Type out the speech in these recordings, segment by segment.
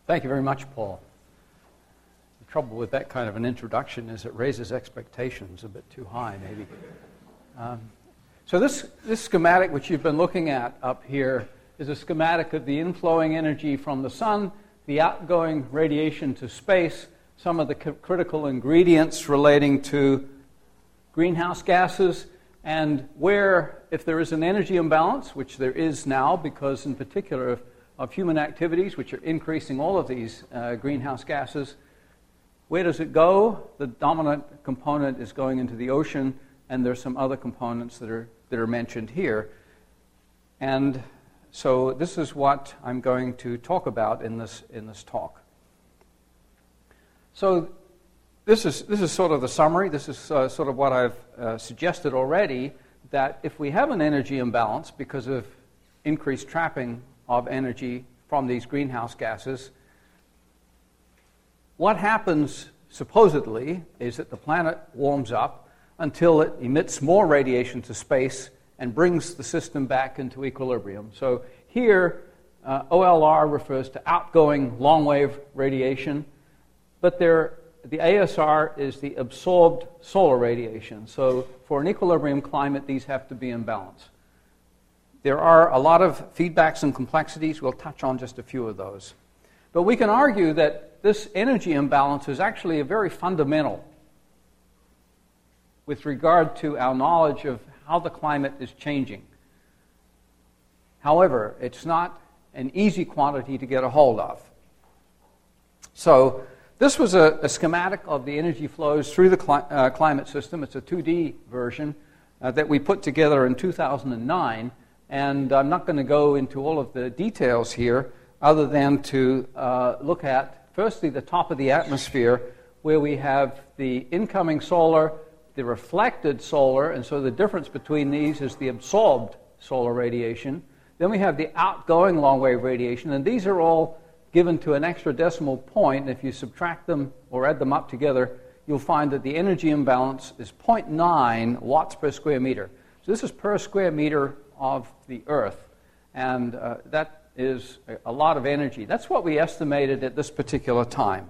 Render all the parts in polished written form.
Thank you very much, Paul. The trouble with that kind of an introduction is it raises expectations a bit too high, maybe. So this schematic, which you've been looking at up here, is a schematic of the inflowing energy from the sun, the outgoing radiation to space, some of the critical ingredients relating to greenhouse gases, and where, if there is an energy imbalance, which there is now because in particular of human activities, which are increasing all of these greenhouse gases, where does it go? The dominant component is going into the ocean, and there's some other components that are mentioned here. And so this is what I'm going to talk about in this talk. So this is sort of the summary. This is sort of what I've suggested already, that if we have an energy imbalance because of increased trapping of energy from these greenhouse gases, what happens supposedly is that the planet warms up until it emits more radiation to space and brings the system back into equilibrium. So here, OLR refers to outgoing long-wave radiation, but the ASR is the absorbed solar radiation. So for an equilibrium climate, these have to be in balance. There are a lot of feedbacks and complexities. We'll touch on just a few of those. But we can argue that this energy imbalance is actually a very fundamental with regard to our knowledge of how the climate is changing. However, it's not an easy quantity to get a hold of. So this was a schematic of the energy flows through the climate system. It's a 2D version that we put together in 2009. And I'm not going to go into all of the details here other than to look at, firstly, the top of the atmosphere, where we have the incoming solar, the reflected solar, and so the difference between these is the absorbed solar radiation. Then we have the outgoing long-wave radiation, and these are all given to an extra decimal point. And if you subtract them or add them up together, you'll find that the energy imbalance is 0.9 watts per square meter. So this is per square meter of the Earth, and that is a lot of energy. That's what we estimated at this particular time.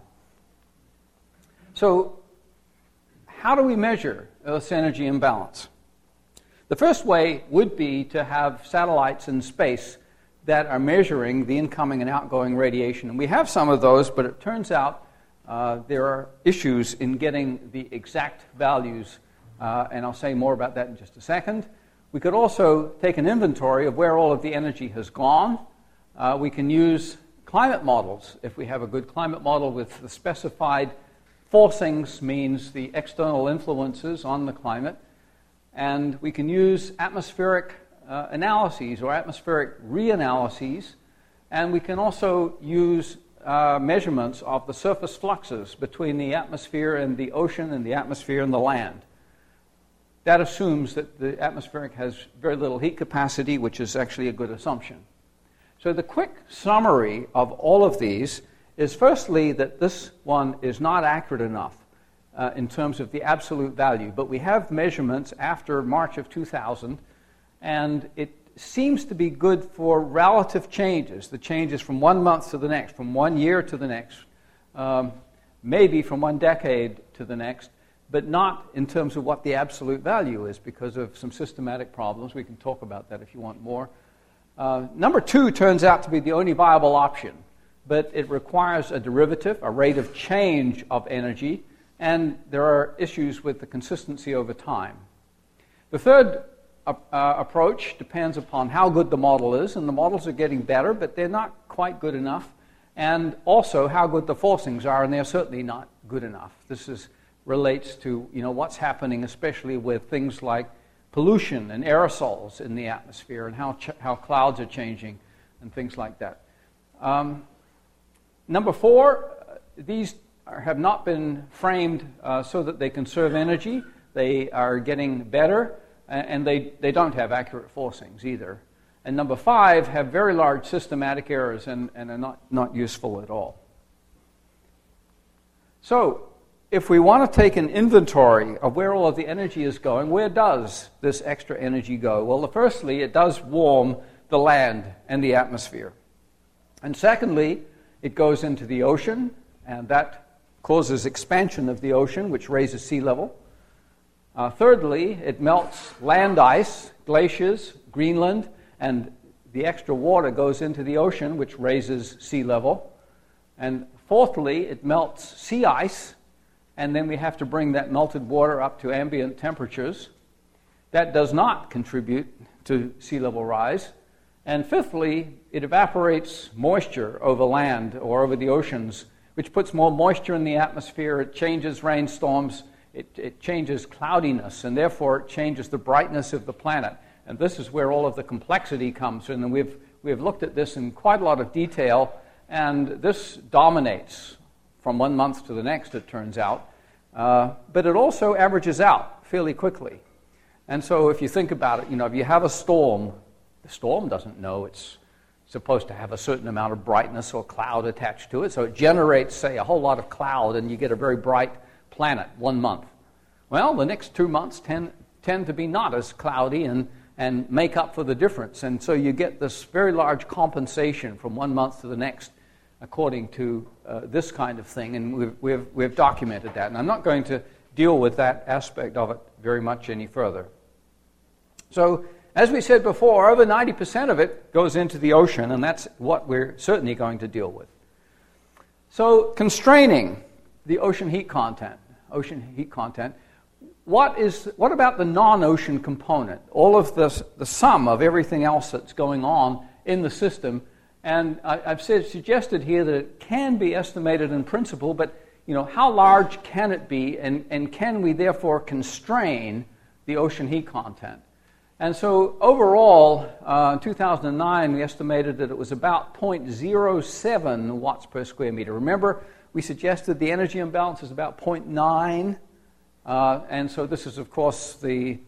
So how do we measure Earth's energy imbalance? The first way would be to have satellites in space that are measuring the incoming and outgoing radiation. And we have some of those, but it turns out there are issues in getting the exact values, and I'll say more about that in just a second. We could also take an inventory of where all of the energy has gone. We can use climate models. If we have a good climate model with the specified forcings, means the external influences on the climate. And we can use atmospheric analyses or atmospheric reanalyses. And we can also use measurements of the surface fluxes between the atmosphere and the ocean and the atmosphere and the land. That assumes that the atmospheric has very little heat capacity, which is actually a good assumption. So the quick summary of all of these is firstly that this one is not accurate enough in terms of the absolute value. But we have measurements after March of 2000, and it seems to be good for relative changes, the changes from 1 month to the next, from 1 year to the next, maybe from 1 decade to the next, but not in terms of what the absolute value is because of some systematic problems. We can talk about that if you want more. Number 2 turns out to be the only viable option, but it requires a derivative, a rate of change of energy, and there are issues with the consistency over time. The third approach depends upon how good the model is, and the models are getting better, but they're not quite good enough, and also how good the forcings are, and they're certainly not good enough. This relates to what's happening, especially with things like pollution and aerosols in the atmosphere and how clouds are changing and things like that. Number 4, these have not been framed so that they conserve energy. They are getting better, and they don't have accurate forcings either. And number 5 have very large systematic errors and are not useful at all. So if we want to take an inventory of where all of the energy is going, where does this extra energy go? Well, firstly, it does warm the land and the atmosphere. And secondly, it goes into the ocean, and that causes expansion of the ocean, which raises sea level. Thirdly, it melts land ice, glaciers, Greenland, and the extra water goes into the ocean, which raises sea level. And fourthly, it melts sea ice, and then we have to bring that melted water up to ambient temperatures. That does not contribute to sea level rise. And fifthly, it evaporates moisture over land or over the oceans, which puts more moisture in the atmosphere. It changes rainstorms. It changes cloudiness, and therefore it changes the brightness of the planet. And this is where all of the complexity comes in. And we've looked at this in quite a lot of detail, and this dominates from one month to the next, it turns out. But it also averages out fairly quickly. And so if you think about it, if you have a storm, the storm doesn't know it's supposed to have a certain amount of brightness or cloud attached to it. So it generates, say, a whole lot of cloud, and you get a very bright planet 1 month. Well, the next 2 months tend to be not as cloudy and make up for the difference. And so you get this very large compensation from 1 month to the next according to this kind of thing. And we've documented that. And I'm not going to deal with that aspect of it very much any further. So, as we said before, over 90% of it goes into the ocean, and that's what we're certainly going to deal with. So, constraining the ocean heat content. What about the non-ocean component? All of the sum of everything else that's going on in the system. And I've suggested here that it can be estimated in principle, but how large can it be, and can we therefore constrain the ocean heat content? And so overall, in 2009, we estimated that it was about 0.07 watts per square meter. Remember, we suggested the energy imbalance is about 0.9, and so this is, of course, the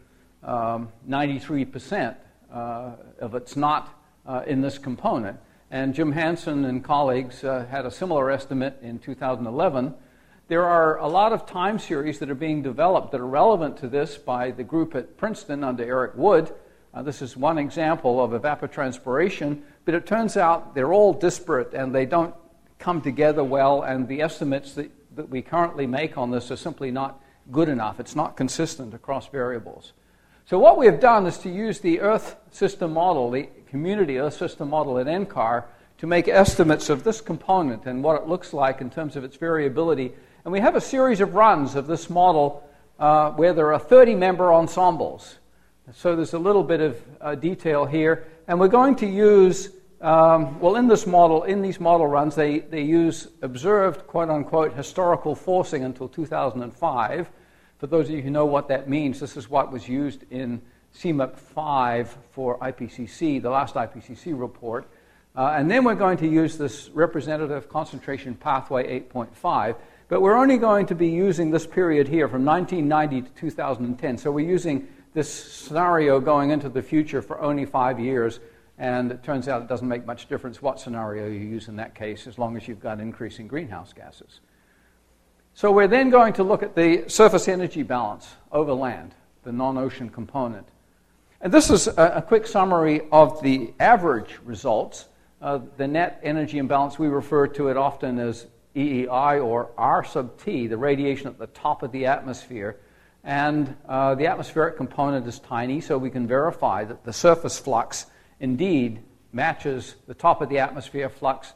93% of it's not in this component. And Jim Hansen and colleagues had a similar estimate in 2011. There are a lot of time series that are being developed that are relevant to this by the group at Princeton under Eric Wood. This is one example of evapotranspiration, but it turns out they're all disparate and they don't come together well, and the estimates that we currently make on this are simply not good enough. It's not consistent across variables. So what we have done is to use the Earth system model, the community Earth system model at NCAR, to make estimates of this component and what it looks like in terms of its variability. And we have a series of runs of this model where there are 30-member ensembles. So there's a little bit of detail here. And we're going to use, in these model runs, they use observed, quote-unquote, historical forcing until 2005. For those of you who know what that means, this is what was used in CMIP 5 for IPCC, the last IPCC report. And then we're going to use this representative concentration pathway 8.5. But we're only going to be using this period here from 1990 to 2010. So we're using this scenario going into the future for only 5 years. And it turns out it doesn't make much difference what scenario you use in that case, as long as you've got increasing greenhouse gases. So we're then going to look at the surface energy balance over land, the non-ocean component. And this is a quick summary of the average results. The net energy imbalance, we refer to it often as EEI, or R sub T, the radiation at the top of the atmosphere. And the atmospheric component is tiny, so we can verify that the surface flux indeed matches the top of the atmosphere flux.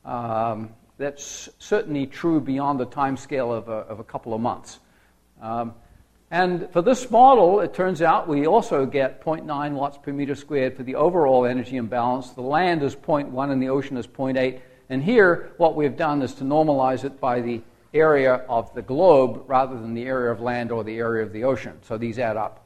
That's certainly true beyond the time scale of a couple of months. And for this model, it turns out we also get 0.9 watts per meter squared for the overall energy imbalance. The land is 0.1 and the ocean is 0.8. And here, what we've done is to normalize it by the area of the globe rather than the area of land or the area of the ocean. So these add up.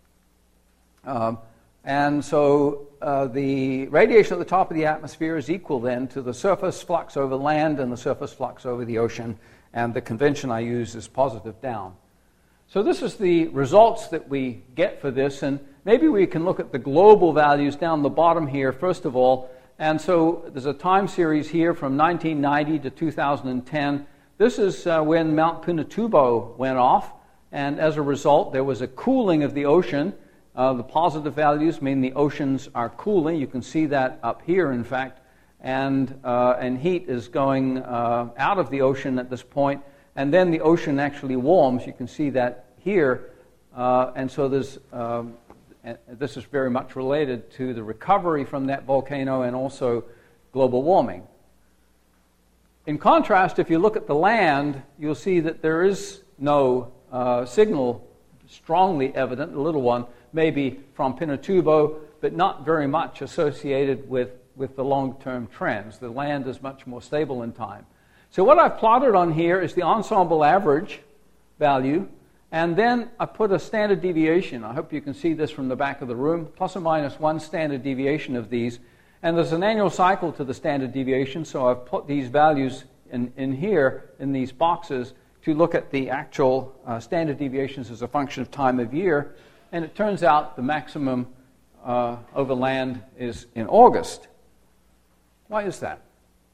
And so the radiation at the top of the atmosphere is equal then to the surface flux over land and the surface flux over the ocean. And the convention I use is positive down. So this is the results that we get for this. And maybe we can look at the global values down the bottom here, first of all. And so there's a time series here from 1990 to 2010. This is when Mount Pinatubo went off. And as a result, there was a cooling of the ocean. The positive values mean the oceans are cooling. You can see that up here, in fact. and heat is going out of the ocean at this point, and then the ocean actually warms. You can see that here, and so there's this is very much related to the recovery from that volcano and also global warming. In contrast, if you look at the land, you'll see that there is no signal strongly evident, a little one, maybe from Pinatubo, but not very much associated with the long-term trends. The land is much more stable in time. So what I've plotted on here is the ensemble average value, and then I put a standard deviation. I hope you can see this from the back of the room, plus or minus one standard deviation of these. And there's an annual cycle to the standard deviation, so I've put these values in here, in these boxes, to look at the actual standard deviations as a function of time of year. And it turns out the maximum over land is in August. Why is that?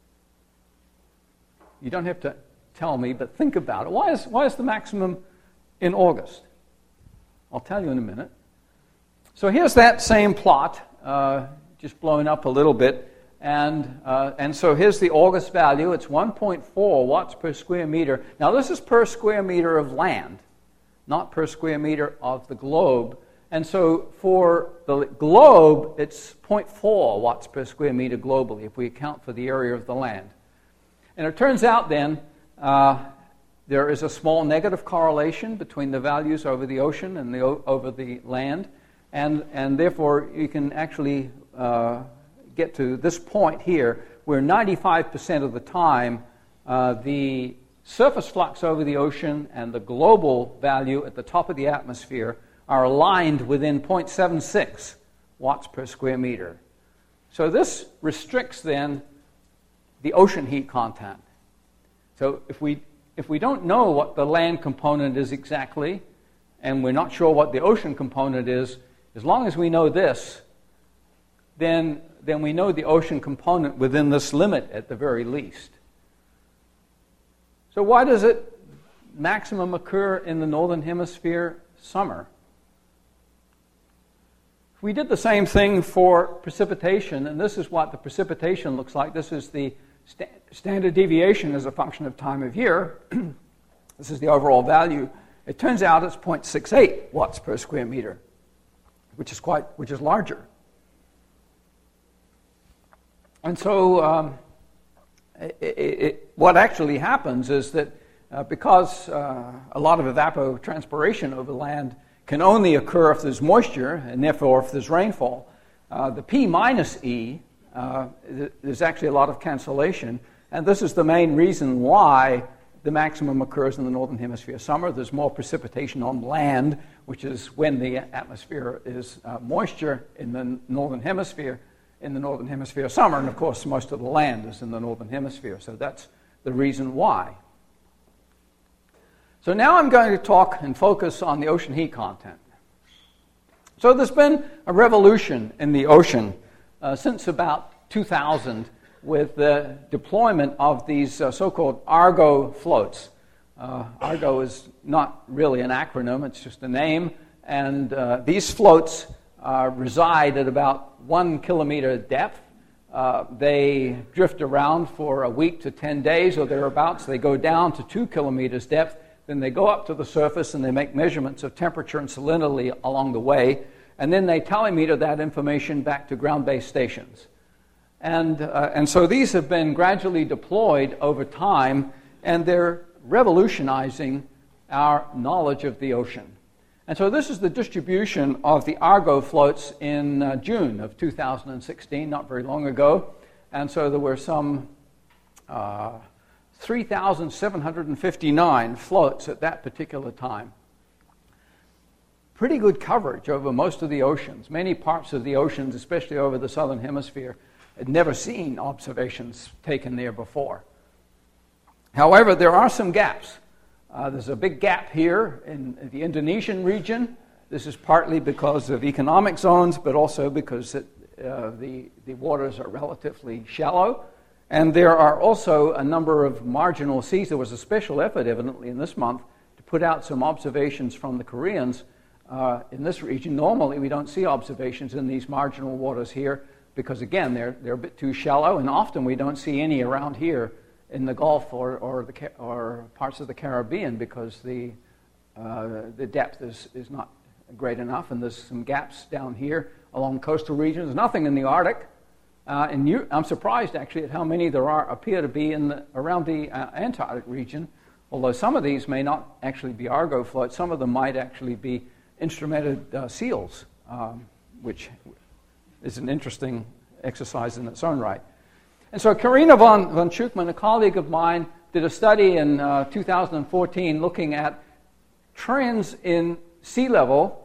You don't have to tell me, but think about it. Why is the maximum in August? I'll tell you in a minute. So here's that same plot, just blown up a little bit. And so here's the August value. It's 1.4 watts per square meter. Now this is per square meter of land, not per square meter of the globe. And so for the globe, it's 0.4 watts per square meter globally, if we account for the area of the land. And it turns out then there is a small negative correlation between the values over the ocean and over the land. And therefore, you can actually get to this point here where 95% of the time the surface flux over the ocean and the global value at the top of the atmosphere are aligned within 0.76 watts per square meter. So this restricts then the ocean heat content. So if we don't know what the land component is exactly, and we're not sure what the ocean component is, as long as we know this, then we know the ocean component within this limit at the very least. So why does it maximum occur in the northern hemisphere summer? If we did the same thing for precipitation, and this is what the precipitation looks like. This is the standard deviation as a function of time of year. This is the overall value. It turns out it's 0.68 watts per square meter, which is larger. And so what actually happens is that because a lot of evapotranspiration over land can only occur if there's moisture, and therefore if there's rainfall, the P minus E, there's actually a lot of cancellation. And this is the main reason why the maximum occurs in the northern hemisphere summer. There's more precipitation on land, which is when the atmosphere is moisture in the northern hemisphere summer. And of course, most of the land is in the northern hemisphere. So that's the reason why. So now I'm going to talk and focus on the ocean heat content. So there's been a revolution in the ocean since about 2000 with the deployment of these so-called Argo floats. Argo is not really an acronym, it's just a name. And these floats reside at about 1 kilometer depth. They drift around for a week to 10 days or thereabouts. They go down to 2 kilometers depth. Then they go up to the surface and they make measurements of temperature and salinity along the way. And then they telemeter that information back to ground-based stations. And so these have been gradually deployed over time, and they're revolutionizing our knowledge of the ocean. And so this is the distribution of the Argo floats in June of 2016, not very long ago. And so there were some 3,759 floats at that particular time. Pretty good coverage over most of the oceans. Many parts of the oceans, especially over the southern hemisphere, had never seen observations taken there before. However, there are some gaps. There's a big gap here in the Indonesian region. This is partly because of economic zones, but also because the waters are relatively shallow. And there are also a number of marginal seas. There was a special effort, evidently, in this month to put out some observations from the Koreans in this region. Normally, we don't see observations in these marginal waters here because, again, they're a bit too shallow, and often we don't see any around here in the Gulf or parts of the Caribbean because the depth is not great enough, and there's some gaps down here along coastal regions. There's nothing in the Arctic. I'm surprised, actually, at how many there appear to be around the Antarctic region, although some of these may not actually be Argo floats. Some of them might actually be instrumented seals, which is an interesting exercise in its own right. And so Carina von Schuckmann, a colleague of mine, did a study in 2014 looking at trends in sea level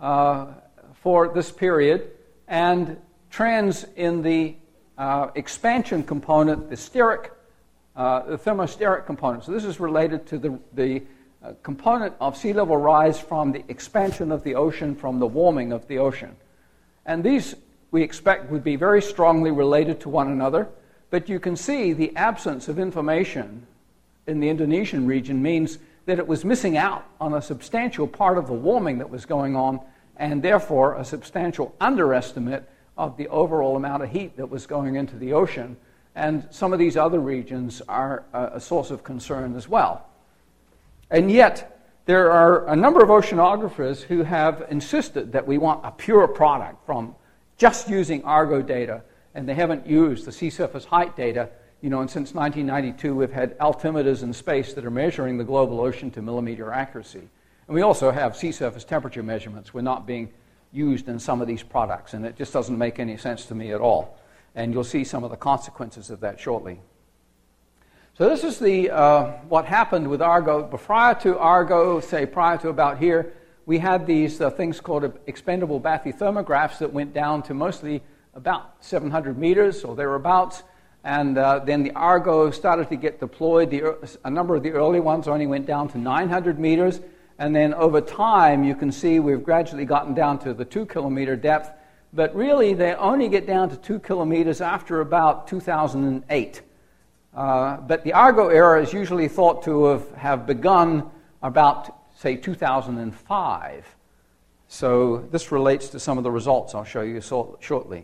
for this period and trends in the expansion component, the thermosteric component. So this is related to the component of sea level rise from the expansion of the ocean, from the warming of the ocean. And these, we expect, would be very strongly related to one another. But you can see the absence of information in the Indonesian region means that it was missing out on a substantial part of the warming that was going on, and therefore a substantial underestimate of the overall amount of heat that was going into the ocean. And some of these other regions are a source of concern as well. And yet, there are a number of oceanographers who have insisted that we want a pure product from just using Argo data, and they haven't used the sea surface height data. And since 1992, we've had altimeters in space that are measuring the global ocean to millimeter accuracy. And we also have sea surface temperature measurements. We're not being used in some of these products, and it just doesn't make any sense to me at all. And you'll see some of the consequences of that shortly. So this is what happened with Argo. But prior to Argo, prior to about here, we had these things called expendable bathythermographs that went down to mostly about 700 meters or thereabouts. And then the Argo started to get deployed. A number of the early ones only went down to 900 meters. And then over time, you can see we've gradually gotten down to the 2-kilometer depth. But really, they only get down to 2 kilometers after about 2008. But the Argo era is usually thought to have begun about, say, 2005. So this relates to some of the results I'll show you shortly.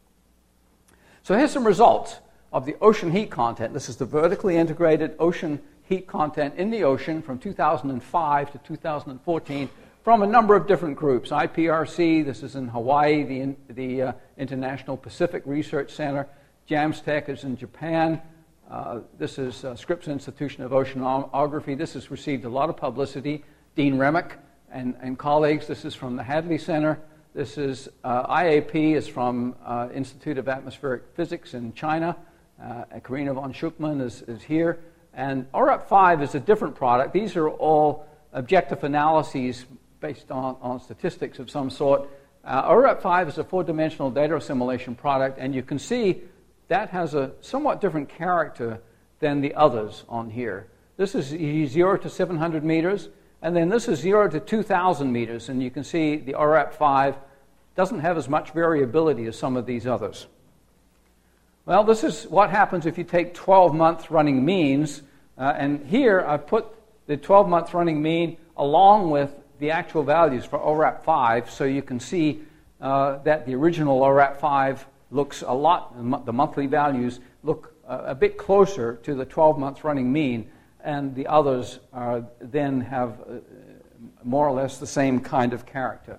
So here's some results of the ocean heat content. This is the vertically integrated ocean heat content in the ocean from 2005 to 2014 from a number of different groups. IPRC, this is in Hawaii, the International Pacific Research Center. JAMSTEC is in Japan. This is Scripps Institution of Oceanography. This has received a lot of publicity. Dean Remick and colleagues. This is from the Hadley Center. This is IAP is from Institute of Atmospheric Physics in China. Carina von Schuckmann is here. And ORAP-5 is a different product. These are all objective analyses based on statistics of some sort. ORAP-5 is a four-dimensional data assimilation product, and you can see that has a somewhat different character than the others on here. This is 0 to 700 meters, and then this is 0 to 2,000 meters, and you can see the ORAP-5 doesn't have as much variability as some of these others. Well, this is what happens if you take 12-month running means, and here I put the 12-month running mean along with the actual values for ORAP-5, so you can see that the original ORAP-5 looks a lot, the monthly values look a bit closer to the 12-month running mean, and the others then have more or less the same kind of character.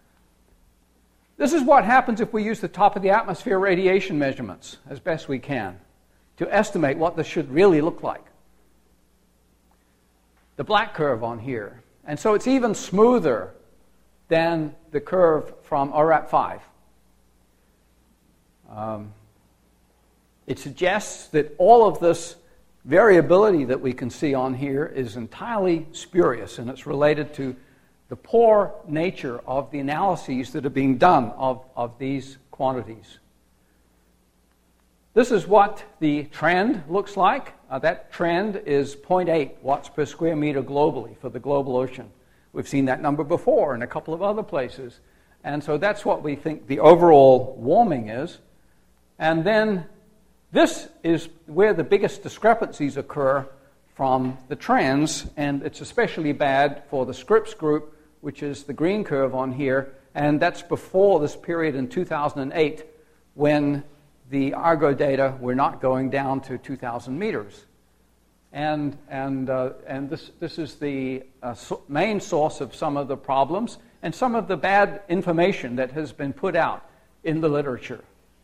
This is what happens if we use the top of the atmosphere radiation measurements as best we can to estimate what this should really look like. The black curve on here. And so it's even smoother than the curve from ORAP-5. It suggests that all of this variability that we can see on here is entirely spurious, and it's related to the poor nature of the analyses that are being done of these quantities. This is what the trend looks like. That trend is 0.8 watts per square meter globally for the global ocean. We've seen that number before in a couple of other places. And so that's what we think the overall warming is. And then this is where the biggest discrepancies occur from the trends, and it's especially bad for the Scripps group, which is the green curve on here, and that's before this period in 2008 when the Argo data were not going down to 2,000 meters. And this is the main source of some of the problems and some of the bad information that has been put out in the literature.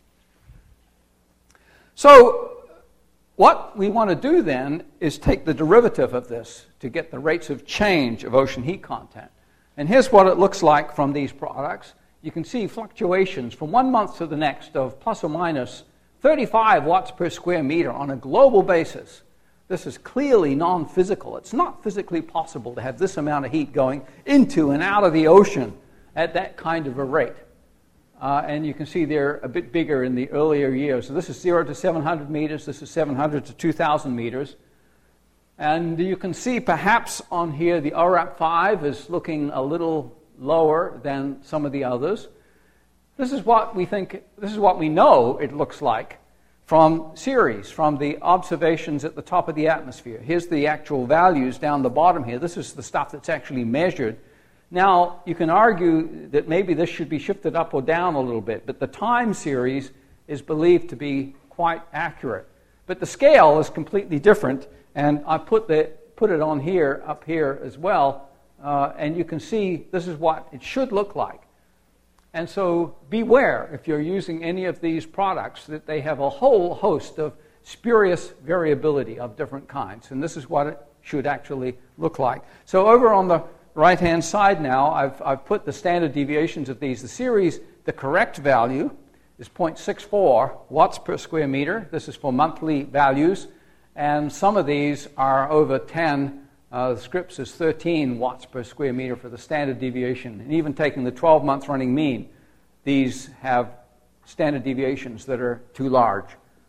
So what we want to do then is take the derivative of this to get the rates of change of ocean heat content. And here's what it looks like from these products. You can see fluctuations from 1 month to the next of plus or minus 35 watts per square meter on a global basis. This is clearly non-physical. It's not physically possible to have this amount of heat going into and out of the ocean at that kind of a rate. And you can see they're a bit bigger in the earlier years. So this is 0 to 700 meters. This is 700 to 2,000 meters. And you can see perhaps on here the ORAP 5 is looking a little lower than some of the others. This is what we think, this is what we know it looks like from Ceres, from the observations at the top of the atmosphere. Here's the actual values down the bottom here. This is the stuff that's actually measured. Now, you can argue that maybe this should be shifted up or down a little bit, but the time series is believed to be quite accurate. But the scale is completely different, and I put it on here, up here as well, and you can see this is what it should look like. And so beware if you're using any of these products that they have a whole host of spurious variability of different kinds, and this is what it should actually look like. So over on the right-hand side now, I've put the standard deviations of these. The series, the correct value is 0.64 watts per square meter. This is for monthly values, and some of these are over 10. The Scripps is 13 watts per square meter for the standard deviation. And even taking the 12-month running mean, these have standard deviations that are too large.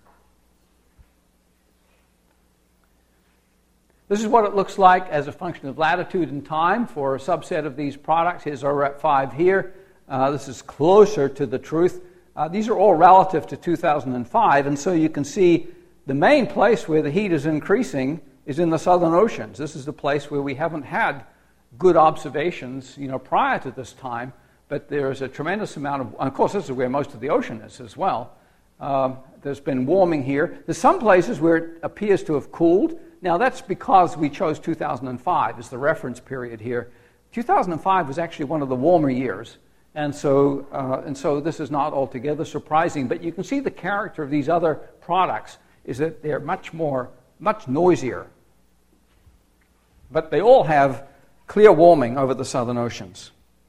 This is what it looks like as a function of latitude and time for a subset of these products. Here's ORAP 5 here. This is closer to the truth. These are all relative to 2005, and so you can see the main place where the heat is increasing is in the southern oceans. This is the place where we haven't had good observations, prior to this time, but there is a tremendous amount of course, this is where most of the ocean is as well. There's been warming here. There's some places where it appears to have cooled. Now, that's because we chose 2005 as the reference period here. 2005 was actually one of the warmer years, and so this is not altogether surprising. But you can see the character of these other products is that they're much noisier. But they all have clear warming over the southern oceans.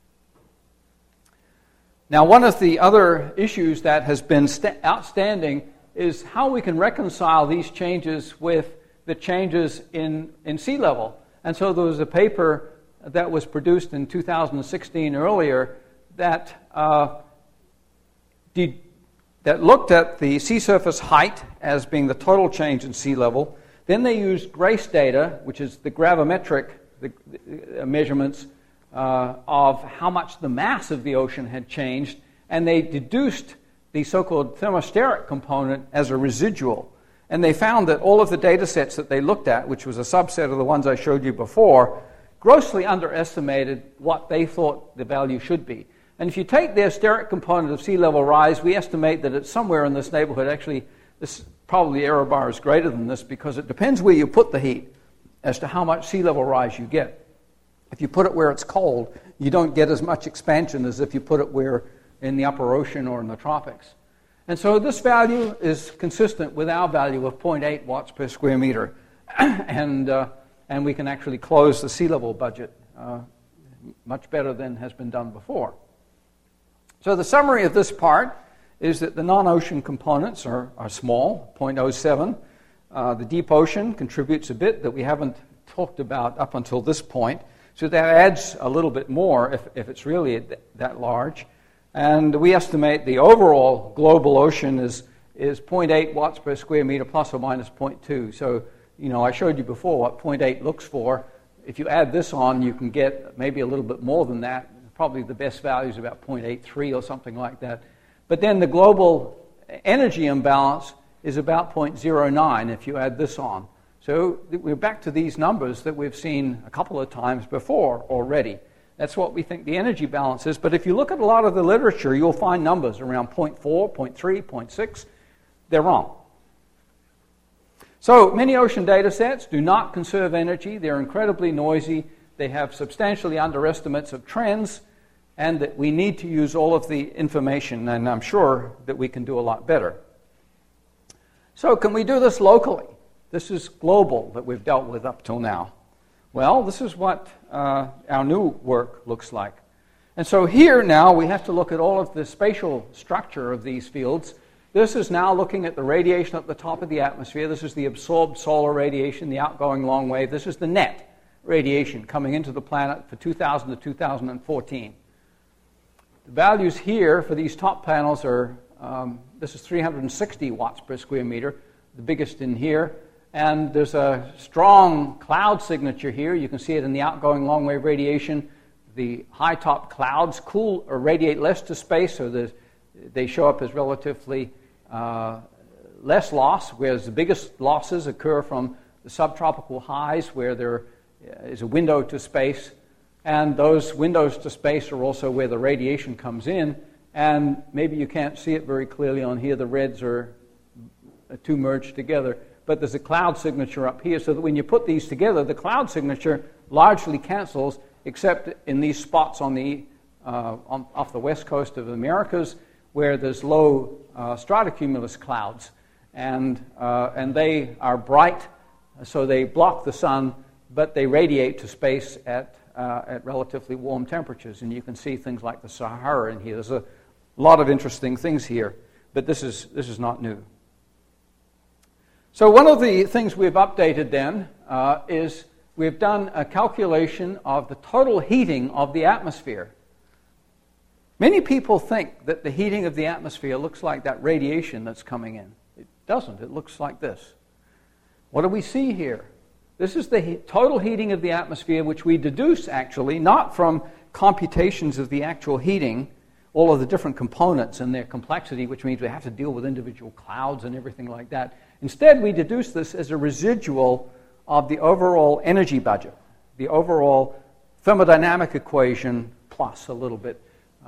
Now, one of the other issues that has been outstanding is how we can reconcile these changes with the changes in sea level. And so there was a paper that was produced in 2016 earlier that looked at the sea surface height as being the total change in sea level. Then they used GRACE data, which is the gravimetric measurements of how much the mass of the ocean had changed, and they deduced the so-called thermosteric component as a residual. And they found that all of the data sets that they looked at, which was a subset of the ones I showed you before, grossly underestimated what they thought the value should be. And if you take their steric component of sea level rise, we estimate that it's somewhere in this neighborhood. Actually, this probably the error bar is greater than this because it depends where you put the heat as to how much sea level rise you get. If you put it where it's cold, you don't get as much expansion as if you put it where in the upper ocean or in the tropics. And so this value is consistent with our value of 0.8 watts per square meter. And we can actually close the sea level budget much better than has been done before. So the summary of this part is that the non-ocean components are small, 0.07. The deep ocean contributes a bit that we haven't talked about up until this point. So that adds a little bit more if it's really that large. And we estimate the overall global ocean is 0.8 watts per square meter plus or minus 0.2. So, I showed you before what 0.8 looks for. If you add this on, you can get maybe a little bit more than that. Probably the best value is about 0.83 or something like that. But then the global energy imbalance is about 0.09 if you add this on. So we're back to these numbers that we've seen a couple of times before already. That's what we think the energy balance is. But if you look at a lot of the literature, you'll find numbers around 0.4, 0.3, 0.6. They're wrong. So many ocean data sets do not conserve energy. They're incredibly noisy. They have substantially underestimates of trends, and that we need to use all of the information, and I'm sure that we can do a lot better. So can we do this locally? This is global that we've dealt with up till now. Well, this is what our new work looks like. And so here now we have to look at all of the spatial structure of these fields. This is now looking at the radiation at the top of the atmosphere. This is the absorbed solar radiation, the outgoing long wave. This is the net radiation coming into the planet for 2000 to 2014. The values here for these top panels are, this is 360 watts per square meter, the biggest in here. And there's a strong cloud signature here. You can see it in the outgoing long wave radiation. The high top clouds cool or radiate less to space, so they show up as relatively less loss, whereas the biggest losses occur from the subtropical highs, where there is a window to space, and those windows to space are also where the radiation comes in, and maybe you can't see it very clearly on here. The reds are two merged together, but there's a cloud signature up here, so that when you put these together, the cloud signature largely cancels, except in these spots on the off the west coast of the Americas, where there's low stratocumulus clouds, and they are bright, so they block the sun, but they radiate to space at relatively warm temperatures, and you can see things like the Sahara in here. There's a lot of interesting things here, but this is not new. So one of the things we've updated then is we've done a calculation of the total heating of the atmosphere. Many people think that the heating of the atmosphere looks like that radiation that's coming in. It doesn't. It looks like this. What do we see here? This is the total heating of the atmosphere, which we deduce, actually, not from computations of the actual heating, all of the different components and their complexity, which means we have to deal with individual clouds and everything like that. Instead, we deduce this as a residual of the overall energy budget, the overall thermodynamic equation plus a little bit.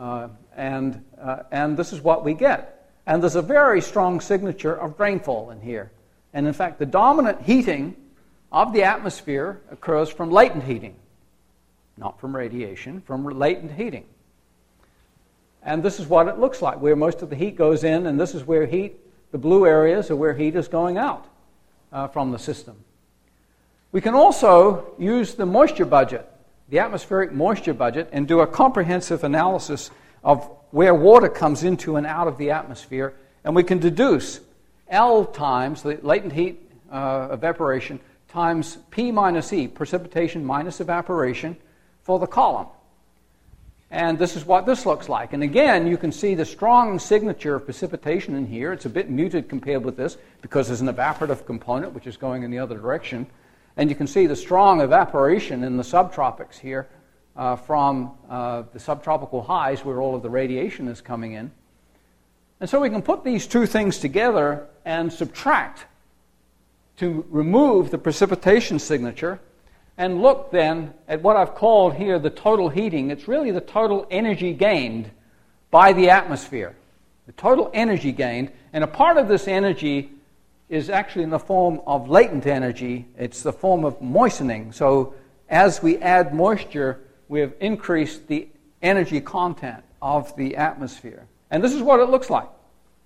And this is what we get. And there's a very strong signature of rainfall in here. And in fact, the dominant heating of the atmosphere occurs from latent heating, not from radiation, from latent heating. And this is what it looks like, where most of the heat goes in, and this is where heat, the blue areas are where heat is going out from the system. We can also use the moisture budget, the atmospheric moisture budget, and do a comprehensive analysis of where water comes into and out of the atmosphere, and we can deduce L times the latent heat evaporation times P minus E, precipitation minus evaporation, for the column. And this is what this looks like. And again, you can see the strong signature of precipitation in here. It's a bit muted compared with this because there's an evaporative component which is going in the other direction. And you can see the strong evaporation in the subtropics here from the subtropical highs where all of the radiation is coming in. And so we can put these two things together and subtract to remove the precipitation signature and look then at what I've called here the total heating. It's really the total energy gained by the atmosphere. The total energy gained. And a part of this energy is actually in the form of latent energy. It's the form of moistening. So as we add moisture, we have increased the energy content of the atmosphere. And this is what it looks like.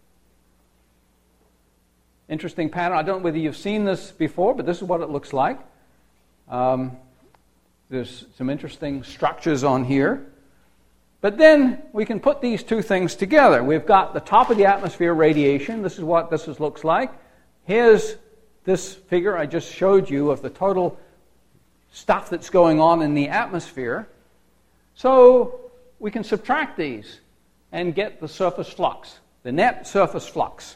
Interesting pattern. I don't know whether you've seen this before, but this is what it looks like. There's some interesting structures on here. But then we can put these two things together. We've got the top of the atmosphere radiation. This is what this looks like. Here's this figure I just showed you of the total stuff that's going on in the atmosphere. So we can subtract these and get the surface flux, the net surface flux.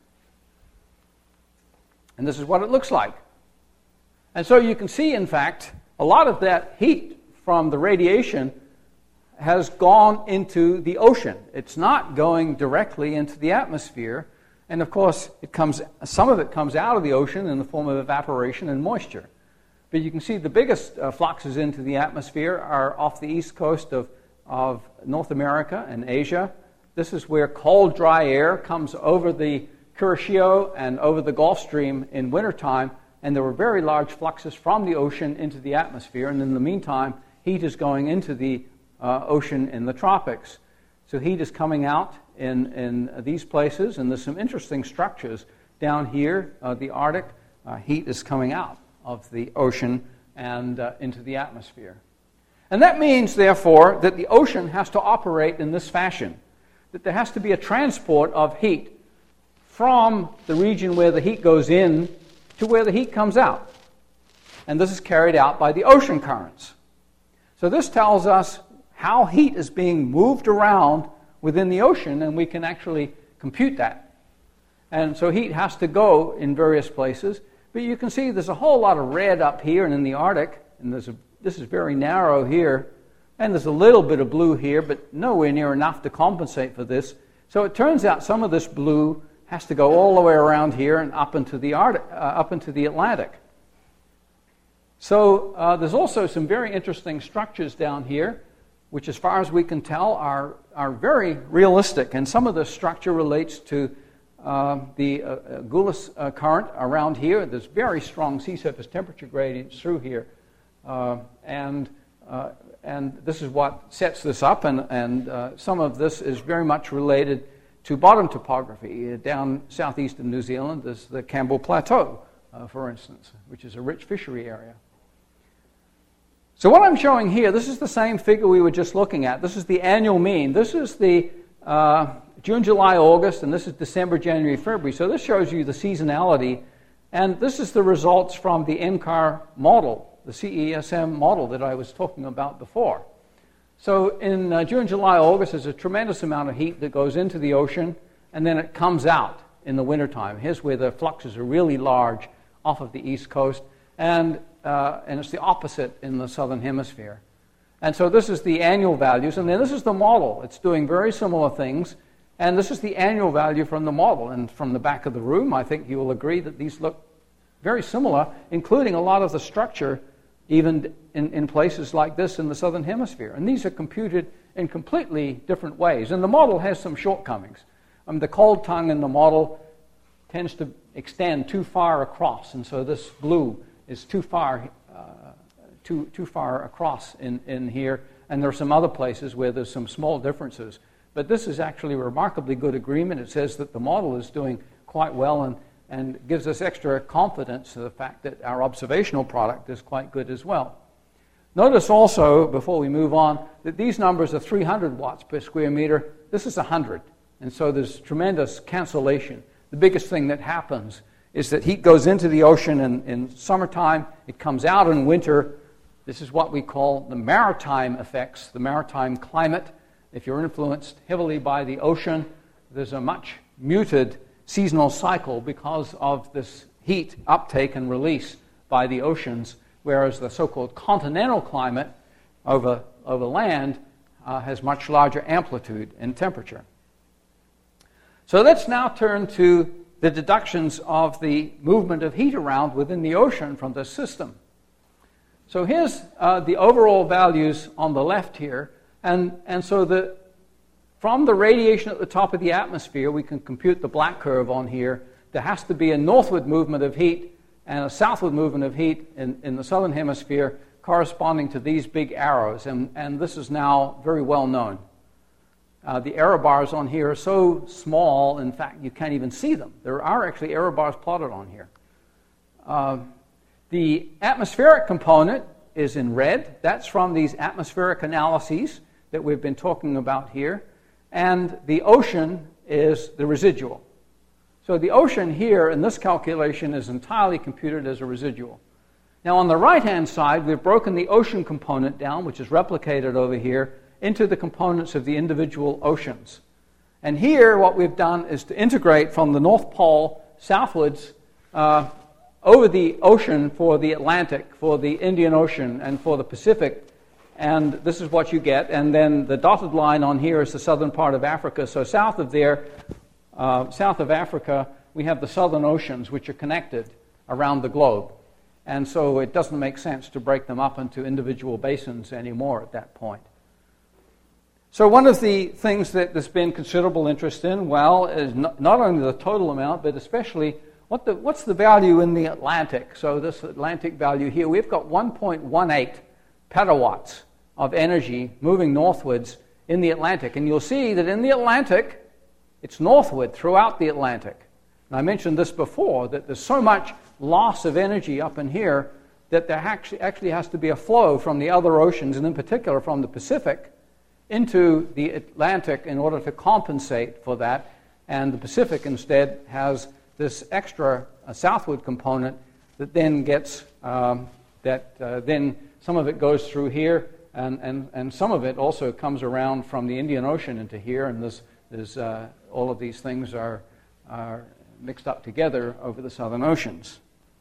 And this is what it looks like. And so you can see, in fact, a lot of that heat from the radiation has gone into the ocean. It's not going directly into the atmosphere. And of course, some of it comes out of the ocean in the form of evaporation and moisture. But you can see the biggest fluxes into the atmosphere are off the east coast of North America and Asia. This is where cold, dry air comes over the Kuroshio and over the Gulf Stream in wintertime, and there were very large fluxes from the ocean into the atmosphere, and in the meantime, heat is going into the ocean in the tropics. So heat is coming out in these places, and there's some interesting structures down here, the Arctic. Heat is coming out of the ocean and into the atmosphere. And that means, therefore, that the ocean has to operate in this fashion, that there has to be a transport of heat from the region where the heat goes in to where the heat comes out. And this is carried out by the ocean currents. So this tells us how heat is being moved around within the ocean, and we can actually compute that. And so heat has to go in various places. But you can see there's a whole lot of red up here and in the Arctic, and this is very narrow here, and there's a little bit of blue here, but nowhere near enough to compensate for this. So it turns out some of this blue has to go all the way around here and up into the Arctic, up into the Atlantic. So there's also some very interesting structures down here, which, as far as we can tell, are very realistic, and some of the structure relates to the Agulhas current around here. There's very strong sea surface temperature gradients through here, and this is what sets this up. And some of this is very much related to bottom topography. Down southeast of New Zealand, there's the Campbell Plateau, for instance, which is a rich fishery area. So what I'm showing here, this is the same figure we were just looking at. This is the annual mean. This is the June, July, August, and this is December, January, February. So this shows you the seasonality, and this is the results from the NCAR model, the CESM model that I was talking about before. So in June, July, August, there's a tremendous amount of heat that goes into the ocean, and then it comes out in the wintertime. Here's where the fluxes are really large off of the east coast, and it's the opposite in the southern hemisphere. And so this is the annual values, and then this is the model. It's doing very similar things. And this is the annual value from the model. And from the back of the room, I think you will agree that these look very similar, including a lot of the structure, even in places like this in the southern hemisphere. And these are computed in completely different ways. And the model has some shortcomings. The cold tongue in the model tends to extend too far across, and so this blue is too far across in here. And there are some other places where there's some small differences. But this is actually a remarkably good agreement. It says that the model is doing quite well and gives us extra confidence in the fact that our observational product is quite good as well. Notice also, before we move on, that these numbers are 300 watts per square meter. This is 100. And so there's tremendous cancellation. The biggest thing that happens is that heat goes into the ocean in summertime. It comes out in winter. This is what we call the maritime effects, the maritime climate. If you're influenced heavily by the ocean, there's a much muted seasonal cycle because of this heat uptake and release by the oceans, whereas the so-called continental climate over land has much larger amplitude in temperature. So let's now turn to the deductions of the movement of heat around within the ocean from this system. So here's the overall values on the left here. And so from the radiation at the top of the atmosphere, we can compute the black curve on here. There has to be a northward movement of heat and a southward movement of heat in the southern hemisphere corresponding to these big arrows. And this is now very well known. The error bars on here are so small, in fact, you can't even see them. There are actually error bars plotted on here. The atmospheric component is in red. That's from these atmospheric analyses that we've been talking about here. And the ocean is the residual. So the ocean here in this calculation is entirely computed as a residual. Now on the right-hand side, we've broken the ocean component down, which is replicated over here, into the components of the individual oceans. And here what we've done is to integrate from the North Pole southwards over the ocean for the Atlantic, for the Indian Ocean, and for the Pacific. And this is what you get. And then the dotted line on here is the southern part of Africa. So south of there, south of Africa, we have the southern oceans, which are connected around the globe. and so it doesn't make sense to break them up into individual basins anymore at that point. So one of the things that there's been considerable interest in, well, is not only the total amount, but especially what's the value in the Atlantic. So this Atlantic value here, we've got 1.18 petawatts of energy moving northwards in the Atlantic. And you'll see that in the Atlantic, it's northward throughout the Atlantic. And I mentioned this before, that there's so much loss of energy up in here that there actually has to be a flow from the other oceans, and in particular from the Pacific, into the Atlantic in order to compensate for that. And the Pacific instead has this extra southward component that then gets, then some of it goes through here, and some of it also comes around from the Indian Ocean into here, and there's all of these things are mixed up together over the southern oceans.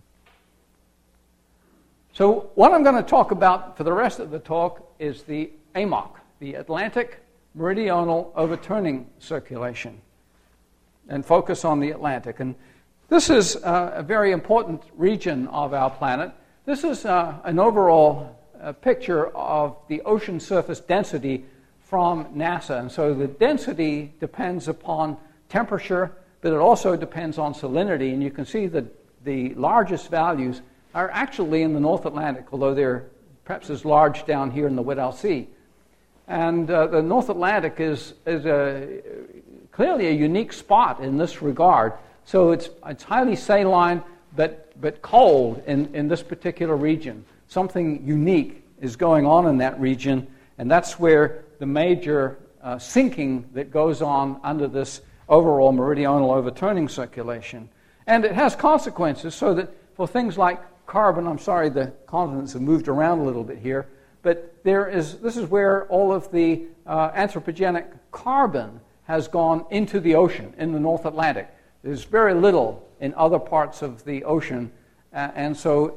So what I'm going to talk about for the rest of the talk is the AMOC, the Atlantic Meridional Overturning Circulation, and focus on the Atlantic. And this is a very important region of our planet. This is an overall picture of the ocean surface density from NASA. And so the density depends upon temperature, but it also depends on salinity. And you can see that the largest values are actually in the North Atlantic, although they're perhaps as large down here in the Weddell Sea. And the North Atlantic is clearly a unique spot in this regard. So it's highly saline, but cold in this particular region. Something unique is going on in that region, and that's where the major sinking that goes on under this overall meridional overturning circulation. And it has consequences, so that for things like carbon, I'm sorry, the continents have moved around a little bit here, but this is where all of the anthropogenic carbon has gone into the ocean in the North Atlantic. There's very little in other parts of the ocean, and so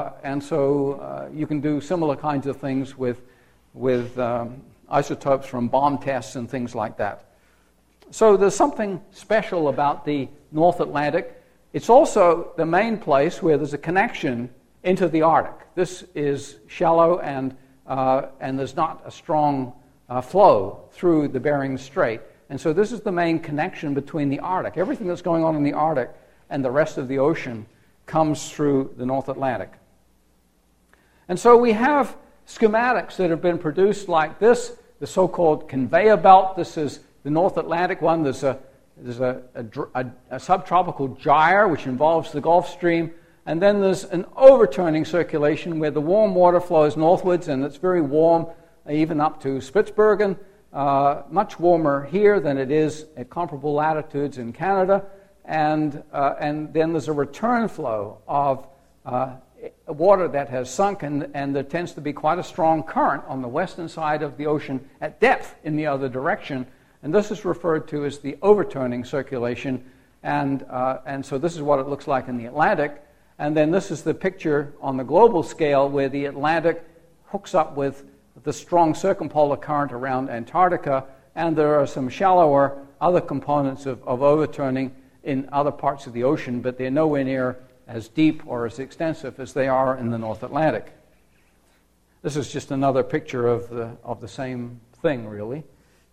you can do similar kinds of things with isotopes from bomb tests and things like that. So there's something special about the North Atlantic. It's also the main place where there's a connection into the Arctic. This is shallow, and there's not a strong flow through the Bering Strait. And so this is the main connection between the Arctic. Everything that's going on in the Arctic and the rest of the ocean comes through the North Atlantic. And so we have schematics that have been produced like this, the so-called conveyor belt. This is the North Atlantic one. There's a subtropical gyre, which involves the Gulf Stream. And then there's an overturning circulation where the warm water flows northwards, and it's very warm, even up to Spitsbergen. Much warmer here than it is at comparable latitudes in Canada, and then there's a return flow of water that has sunk, and there tends to be quite a strong current on the western side of the ocean at depth in the other direction, and this is referred to as the overturning circulation, and so this is what it looks like in the Atlantic, and then this is the picture on the global scale where the Atlantic hooks up with the strong circumpolar current around Antarctica, and there are some shallower other components of overturning in other parts of the ocean, but they're nowhere near as deep or as extensive as they are in the North Atlantic. This is just another picture of the same thing, really.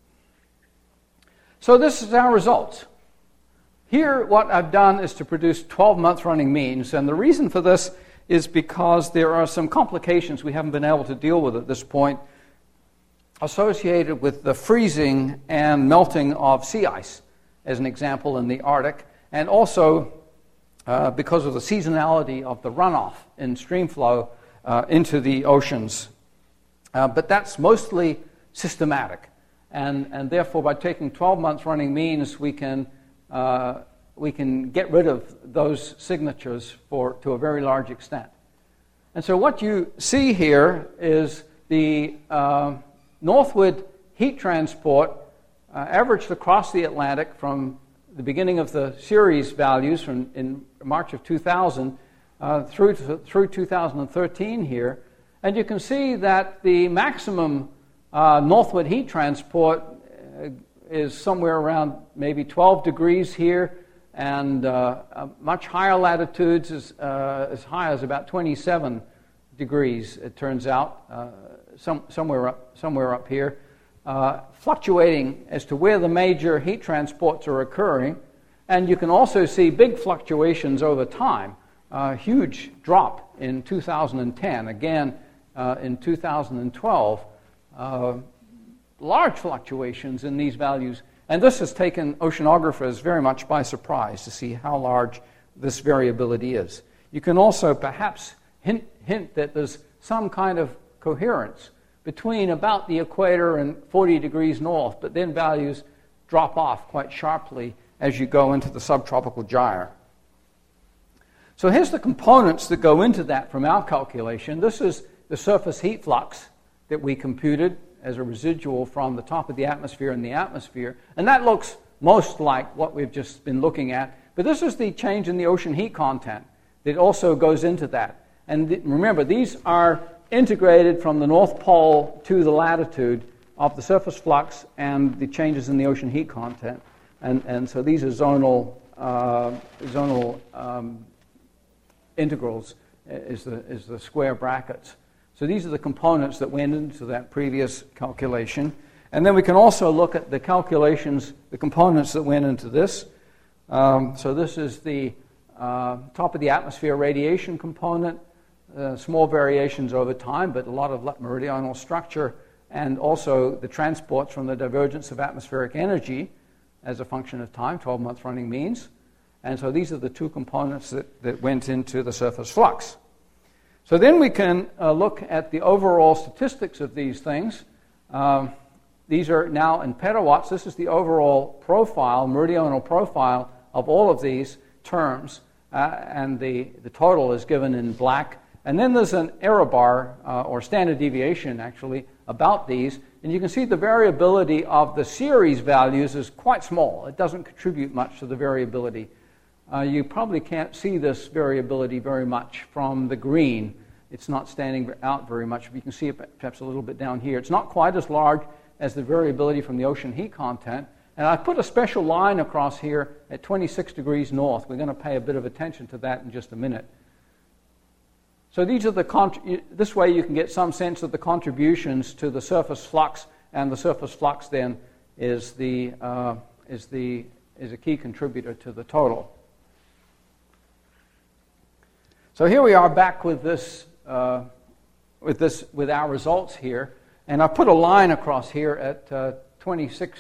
So this is our results. Here, what I've done is to produce 12-month running means, and the reason for this is because there are some complications we haven't been able to deal with at this point associated with the freezing and melting of sea ice, as an example, in the Arctic, and also because of the seasonality of the runoff in stream flow into the oceans. But that's mostly systematic, and therefore by taking 12 months running means we can get rid of those signatures to a very large extent. And so what you see here is the northward heat transport averaged across the Atlantic from the beginning of the series values in March of 2000 through 2013 here. And you can see that the maximum northward heat transport is somewhere around maybe 12 degrees here, and much higher latitudes, as high as about 27 degrees, it turns out, somewhere up here, fluctuating as to where the major heat transports are occurring. And you can also see big fluctuations over time. Huge drop in 2010, again in 2012. Large fluctuations in these values. And this has taken oceanographers very much by surprise to see how large this variability is. You can also perhaps hint that there's some kind of coherence between about the equator and 40 degrees north, but then values drop off quite sharply as you go into the subtropical gyre. So here's the components that go into that from our calculation. This is the surface heat flux that we computed as a residual from the top of the atmosphere and the atmosphere. And that looks most like what we've just been looking at. But this is the change in the ocean heat content that also goes into that. And remember, these are integrated from the North Pole to the latitude of the surface flux and the changes in the ocean heat content. And so these are zonal integrals is the square brackets. So these are the components that went into that previous calculation. And then we can also look at the calculations, the components that went into this. So this is the top of the atmosphere radiation component, small variations over time, but a lot of meridional structure, and also the transports from the divergence of atmospheric energy as a function of time, 12-month running means. And so these are the two components that went into the surface flux. So then we can look at the overall statistics of these things. These are now in petawatts. This is the overall profile, meridional profile of all of these terms, and the total is given in black. And then there's an error bar, or standard deviation actually, about these. And you can see the variability of the series values is quite small. It doesn't contribute much to the variability. You probably can't see this variability very much from the green. It's not standing out very much. You can see it perhaps a little bit down here. It's not quite as large as the variability from the ocean heat content. And I put a special line across here at 26 degrees north. We're going to pay a bit of attention to that in just a minute. So these are this way you can get some sense of the contributions to the surface flux, and the surface flux then is a key contributor to the total. So here we are back with this, with our results here, and I put a line across here at 26.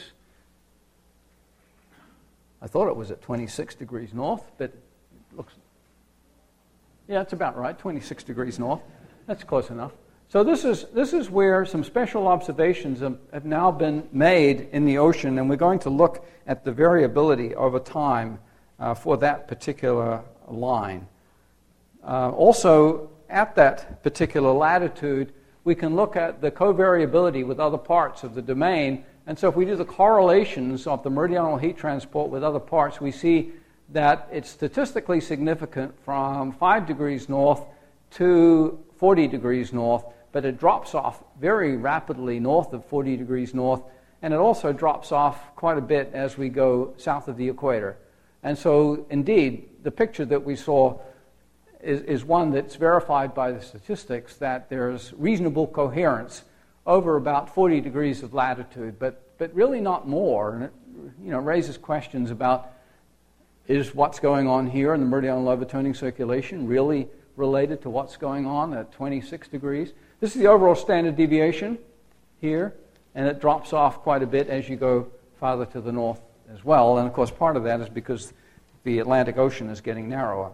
I thought it was at 26 degrees north, but it looks. Yeah, it's about right, 26 degrees north. That's close enough. So this is where some special observations have now been made in the ocean, and we're going to look at the variability over time for that particular line. Also, at that particular latitude, we can look at the covariability with other parts of the domain. And so if we do the correlations of the meridional heat transport with other parts, we see that it's statistically significant from 5 degrees north to 40 degrees north, but it drops off very rapidly north of 40 degrees north, and it also drops off quite a bit as we go south of the equator. And so, indeed, the picture that we saw is one that's verified by the statistics that there's reasonable coherence over about 40 degrees of latitude, but really not more. And it raises questions about, is what's going on here in the meridional overturning circulation really related to what's going on at 26 degrees? This is the overall standard deviation here, and it drops off quite a bit as you go farther to the north as well. And of course, part of that is because the Atlantic Ocean is getting narrower.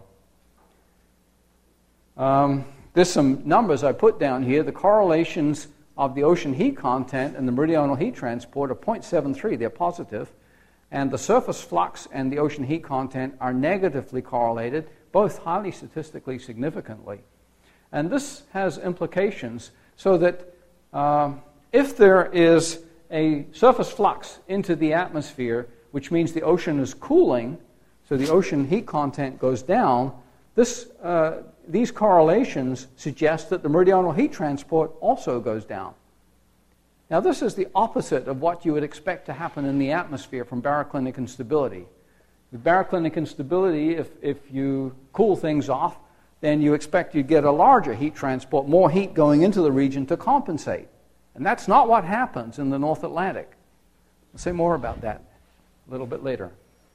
There's some numbers I put down here. The correlations of the ocean heat content and the meridional heat transport are 0.73. They're positive. And the surface flux and the ocean heat content are negatively correlated, both highly statistically significantly. And this has implications so that if there is a surface flux into the atmosphere, which means the ocean is cooling, so the ocean heat content goes down, these correlations suggest that the meridional heat transport also goes down. Now, this is the opposite of what you would expect to happen in the atmosphere from baroclinic instability. With baroclinic instability, if you cool things off, then you expect you'd get a larger heat transport, more heat going into the region to compensate. And that's not what happens in the North Atlantic. I'll say more about that a little bit later.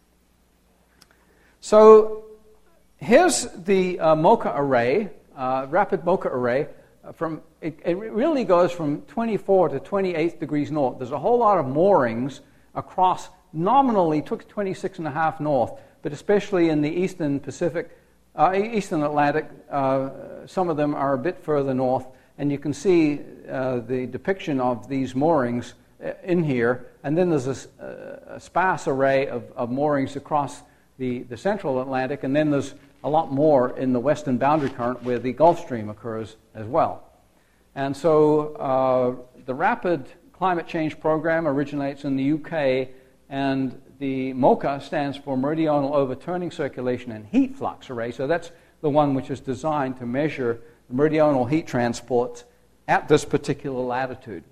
So here's the MOCA array, rapid MOCA array. It really goes from 24 to 28 degrees north. There's a whole lot of moorings across, nominally took 26.5 north, but especially in the eastern Pacific, eastern Atlantic, some of them are a bit further north, and you can see the depiction of these moorings in here, and then there's a sparse array of moorings across the central Atlantic, and then there's a lot more in the western boundary current where the Gulf Stream occurs as well. And so the Rapid Climate Change Program originates in the UK, and the MOCA stands for Meridional Overturning Circulation and Heat Flux Array. So that's the one which is designed to measure the meridional heat transport at this particular latitude.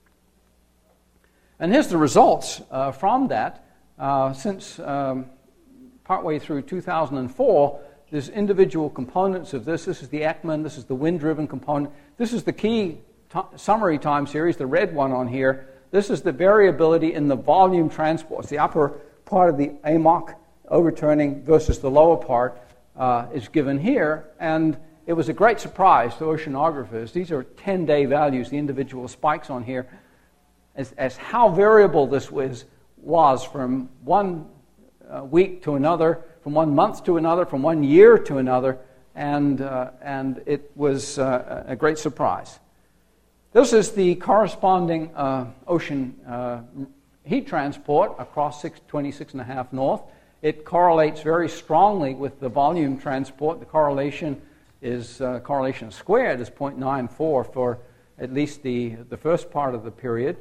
And here's the results from that. Since partway through 2004, there's individual components of this. This is the Ekman, this is the wind-driven component. This is the key summary time series, the red one on here. This is the variability in the volume transports. The upper part of the AMOC overturning versus the lower part is given here. And it was a great surprise to oceanographers. These are 10-day values, the individual spikes on here, as how variable this was from one week to another, from 1 month to another, from 1 year to another, and it was a great surprise. This is the corresponding ocean heat transport across 26.5 north. It correlates very strongly with the volume transport. The correlation is correlation squared is 0.94 for at least the first part of the period,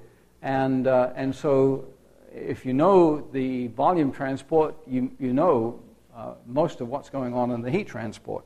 and so if you know the volume transport, you know most of what's going on in the heat transport.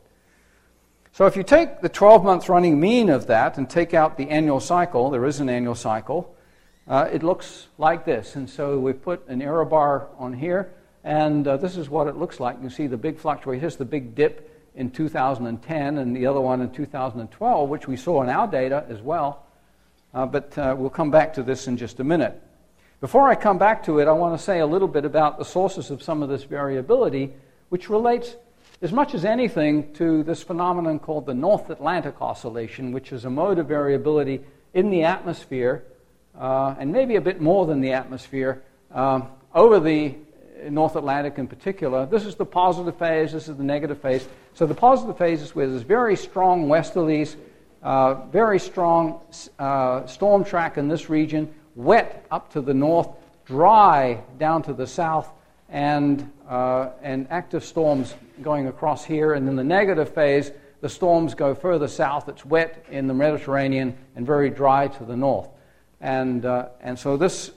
So if you take the 12-month running mean of that and take out the annual cycle, there is an annual cycle, it looks like this. And so we put an error bar on here, and this is what it looks like. You see the big fluctuation. Here's the big dip in 2010 and the other one in 2012, which we saw in our data as well. But we'll come back to this in just a minute. Before I come back to it, I want to say a little bit about the sources of some of this variability, which relates as much as anything to this phenomenon called the North Atlantic Oscillation, which is a mode of variability in the atmosphere, and maybe a bit more than the atmosphere, over the North Atlantic in particular. This is the positive phase, this is the negative phase. So the positive phase is where there's very strong westerlies, very strong storm track in this region, wet up to the north, dry down to the south, and active storms going across here. And in the negative phase, the storms go further south. It's wet in the Mediterranean and very dry to the north. And so this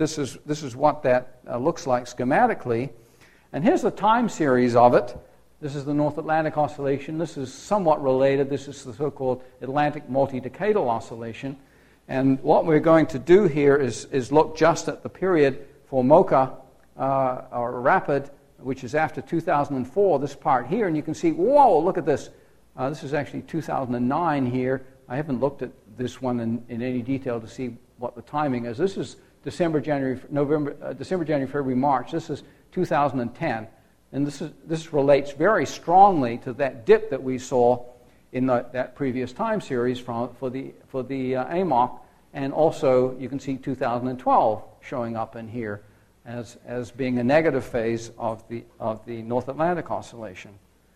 is what that looks like schematically. And here's the time series of it. This is the North Atlantic Oscillation. This is somewhat related. This is the so-called Atlantic multi-decadal oscillation. And what we're going to do here is look just at the period for MOCA, or rapid, which is after 2004, this part here, and you can see, whoa, look at this. This is actually 2009 here. I haven't looked at this one in any detail to see what the timing is. This is December, January, February, March. This is 2010. And this relates very strongly to that dip that we saw in that previous time series for the AMOC, and also you can see 2012 showing up in here as being a negative phase of the North Atlantic Oscillation.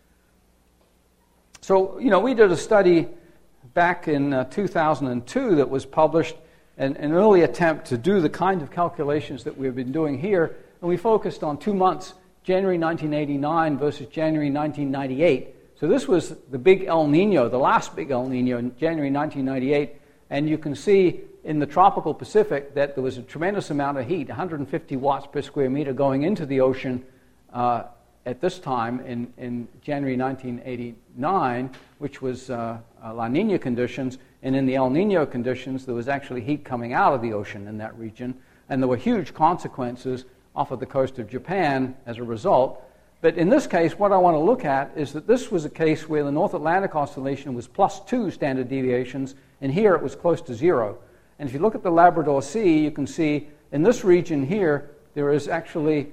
So, we did a study back in 2002 that was published, an early attempt to do the kind of calculations that we've been doing here, and we focused on 2 months, January 1989 versus January 1998. So this was the big El Nino, the last big El Nino in January 1998, and you can see in the tropical Pacific that there was a tremendous amount of heat, 150 watts per square meter going into the ocean at this time in January 1989, which was La Nina conditions, and in the El Nino conditions there was actually heat coming out of the ocean in that region, and there were huge consequences off of the coast of Japan as a result. But in this case, what I want to look at is that this was a case where the North Atlantic Oscillation was +2 standard deviations, and here it was close to 0. And if you look at the Labrador Sea, you can see in this region here, there is actually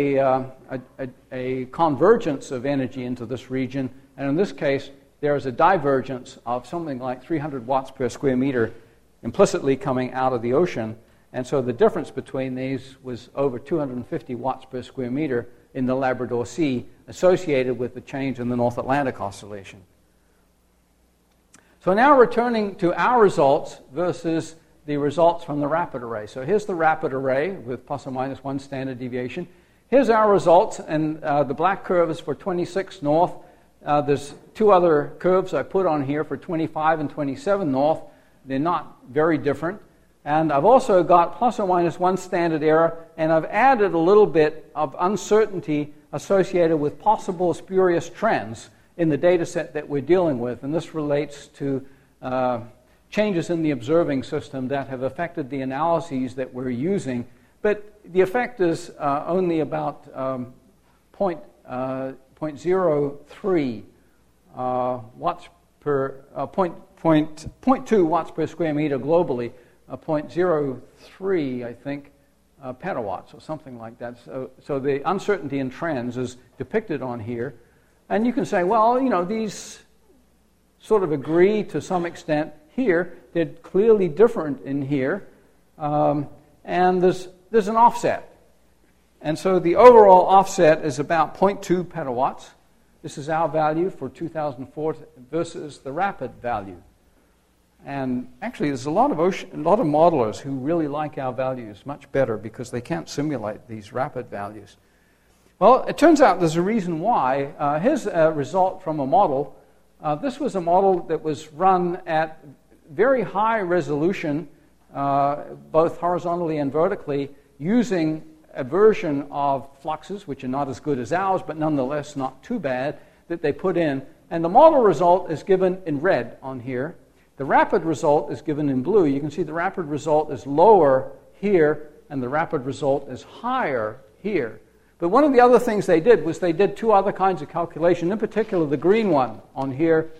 a convergence of energy into this region, and in this case, there is a divergence of something like 300 watts per square meter implicitly coming out of the ocean. And so the difference between these was over 250 watts per square meter in the Labrador Sea associated with the change in the North Atlantic Oscillation. So now returning to our results versus the results from the rapid array. So here's the rapid array with plus or minus 1 standard deviation. Here's our results, and the black curve is for 26 north. There's 2 other curves I put on here for 25 and 27 north. They're not very different. And I've also got plus or minus 1 standard error, and I've added a little bit of uncertainty associated with possible spurious trends in the data set that we're dealing with. And this relates to changes in the observing system that have affected the analyses that we're using. But the effect is only about 0.03 watts per 0.2 watts per square meter globally. 0.03, I think, petawatts or something like that. So the uncertainty in trends is depicted on here. And you can say, well, these sort of agree to some extent here. They're clearly different in here. And there's an offset. And so the overall offset is about 0.2 petawatts. This is our value for 2004 versus the rapid value. And actually, there's a lot of modelers who really like our values much better because they can't simulate these rapid values. Well, it turns out there's a reason why. Here's a result from a model. This was a model that was run at very high resolution, both horizontally and vertically, using a version of fluxes, which are not as good as ours, but nonetheless not too bad, that they put in. And the model result is given in red on here. The rapid result is given in blue. You can see the rapid result is lower here, and the rapid result is higher here. But one of the other things they did was they did 2 other kinds of calculation. In particular, the green one on here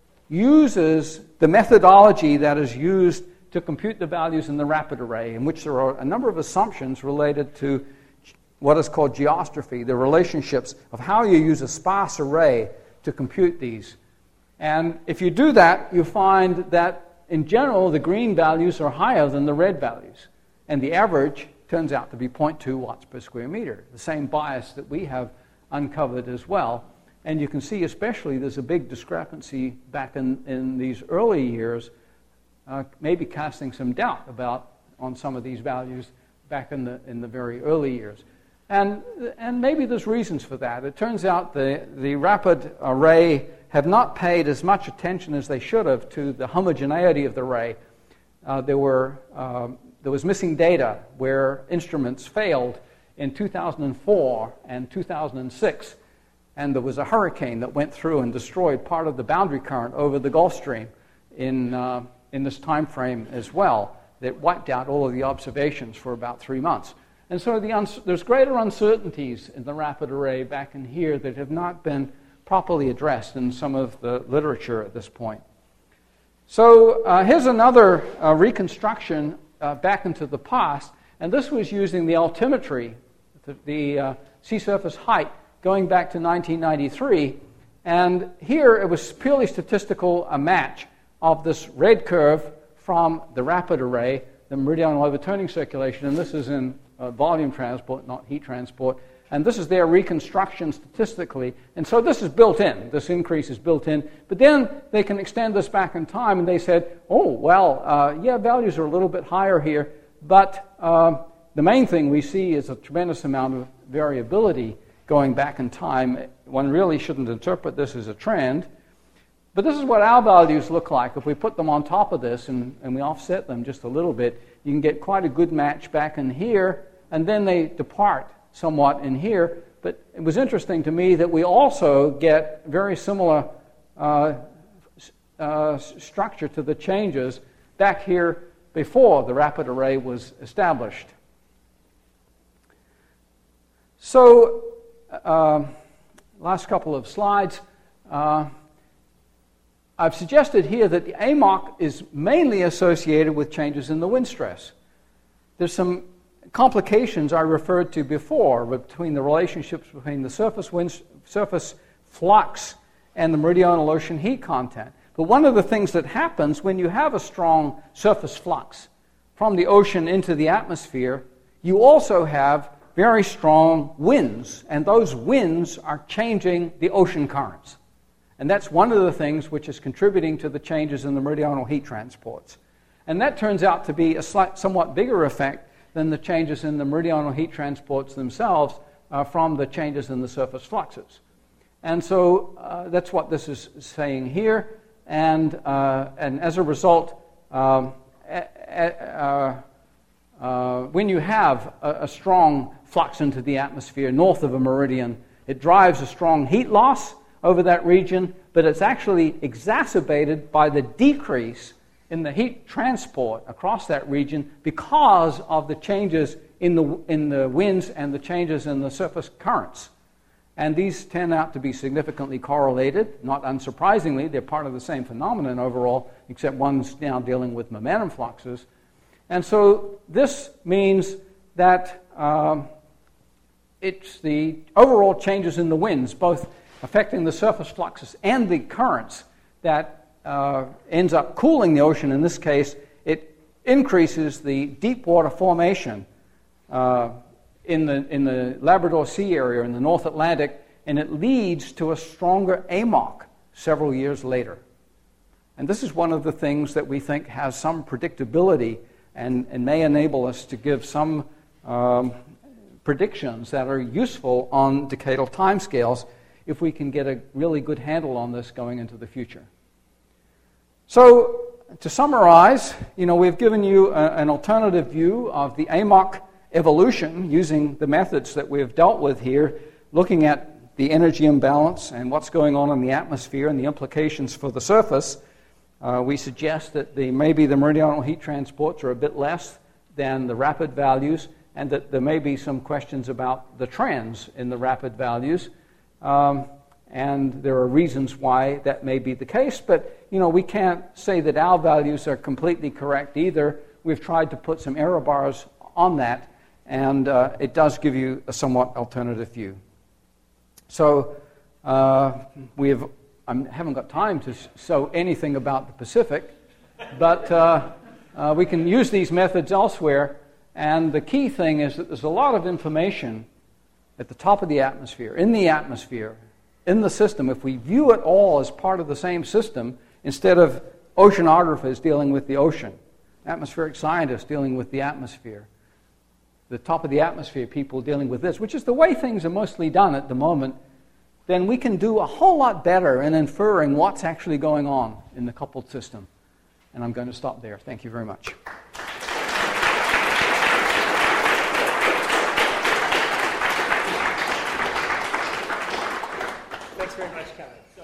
uses the methodology that is used to compute the values in the rapid array, in which there are a number of assumptions related to what is called geostrophy, the relationships of how you use a sparse array to compute these. And if you do that, you find that, in general, the green values are higher than the red values. And the average turns out to be 0.2 watts per square meter, the same bias that we have uncovered as well. And you can see especially there's a big discrepancy back in these early years, maybe casting some doubt on some of these values back in the very early years. And maybe there's reasons for that. It turns out the rapid array have not paid as much attention as they should have to the homogeneity of the array. There was missing data where instruments failed in 2004 and 2006, and there was a hurricane that went through and destroyed part of the boundary current over the Gulf Stream in this time frame as well, that wiped out all of the observations for about 3 months. And so there's greater uncertainties in the rapid array back in here that have not been properly addressed in some of the literature at this point. So here's another reconstruction back into the past, and this was using the altimetry, the sea surface height, going back to 1993. And here it was purely statistical, a match of this red curve from the rapid array, the meridional overturning circulation, and this is in volume transport, not heat transport. And this is their reconstruction statistically. And so this is built in. This increase is built in. But then they can extend this back in time, and they said, oh, well, values are a little bit higher here, but the main thing we see is a tremendous amount of variability going back in time. One really shouldn't interpret this as a trend. But this is what our values look like. If we put them on top of this and we offset them just a little bit, you can get quite a good match back in here, and then they depart somewhat in here. But it was interesting to me that we also get very similar structure to the changes back here before the rapid array was established. So, last couple of slides. I've suggested here that the AMOC is mainly associated with changes in the wind stress. There's some complications I referred to before between the relationships between the surface flux and the meridional ocean heat content. But one of the things that happens when you have a strong surface flux from the ocean into the atmosphere, you also have very strong winds, and those winds are changing the ocean currents. And that's one of the things which is contributing to the changes in the meridional heat transports. And that turns out to be a somewhat bigger effect than the changes in the meridional heat transports themselves from the changes in the surface fluxes. And so that's what this is saying here. And as a result, when you have a strong flux into the atmosphere north of a meridian, it drives a strong heat loss over that region, but it's actually exacerbated by the decrease in the heat transport across that region because of the changes in the winds and the changes in the surface currents. And these turn out to be significantly correlated. Not unsurprisingly, they're part of the same phenomenon overall, except one's now dealing with momentum fluxes. And so this means that it's the overall changes in the winds, both affecting the surface fluxes and the currents, that ends up cooling the ocean. In this case, it increases the deep water formation in the Labrador Sea area in the North Atlantic, and it leads to a stronger AMOC several years later. And this is one of the things that we think has some predictability and may enable us to give some predictions that are useful on decadal timescales if we can get a really good handle on this going into the future. So, to summarize, we've given you an alternative view of the AMOC evolution using the methods that we've dealt with here, looking at the energy imbalance and what's going on in the atmosphere and the implications for the surface. We suggest that maybe the meridional heat transports are a bit less than the rapid values, and that there may be some questions about the trends in the rapid values. And there are reasons why that may be the case, but we can't say that our values are completely correct either. We've tried to put some error bars on that, and it does give you a somewhat alternative view. So I haven't got time to show anything about the Pacific, but we can use these methods elsewhere, and the key thing is that there's a lot of information at the top of the atmosphere, in the system. If we view it all as part of the same system, instead of oceanographers dealing with the ocean, atmospheric scientists dealing with the atmosphere, the top of the atmosphere people dealing with this, which is the way things are mostly done at the moment, then we can do a whole lot better in inferring what's actually going on in the coupled system. And I'm going to stop there. Thank you very much. Thanks very much, Kevin.